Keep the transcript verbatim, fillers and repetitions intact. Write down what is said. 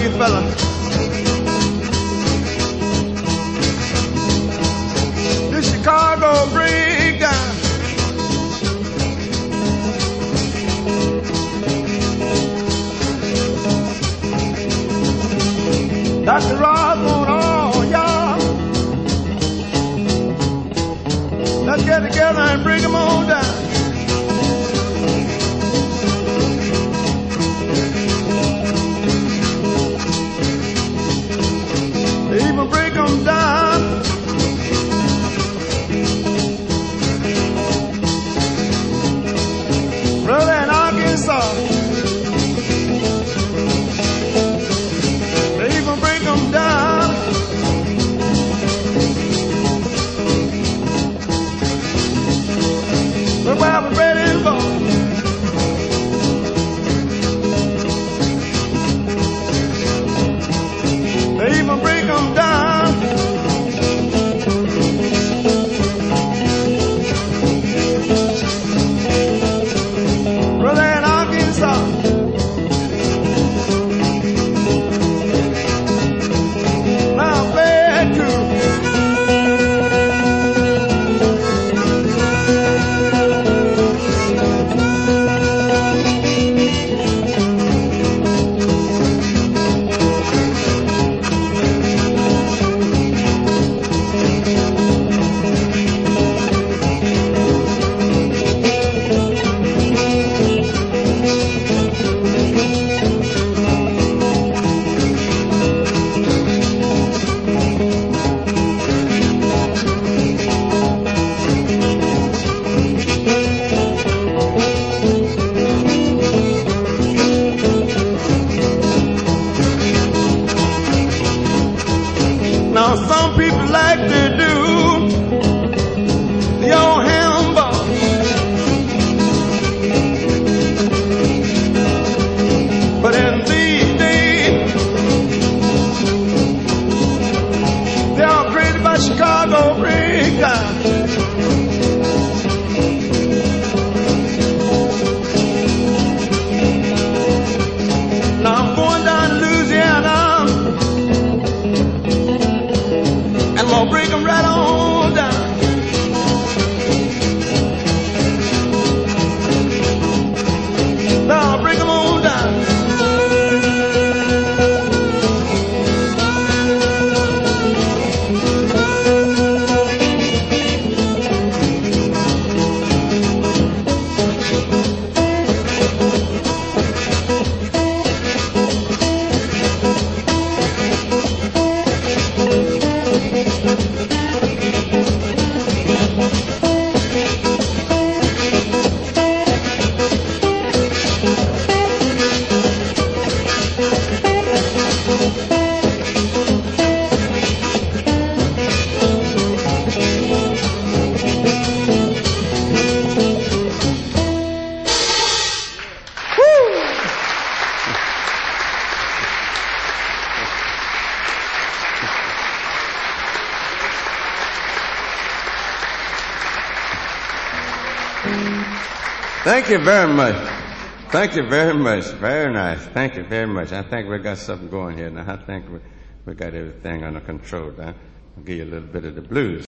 you fellas. The Chicago breakdown. Doctor Ross on all y'all. Let's get together and bring them on down. Even break them down. Brother in Arkansas. They even break them down. Look where I'm ready for. They even break them down. Brother in Arkansas. Now I'm glad to. Now some people like to do the old hamburger. But in these days, they are crazy about Chicago breakdown. Now I'm going down to Louisiana. I'm gonna break them right on down. Now I'll bring them on down. Thank you very much. Thank you very much. Very nice. Thank you very much. I think we got something going here now. I think we, we got everything under control. I'll give you a little bit of the blues.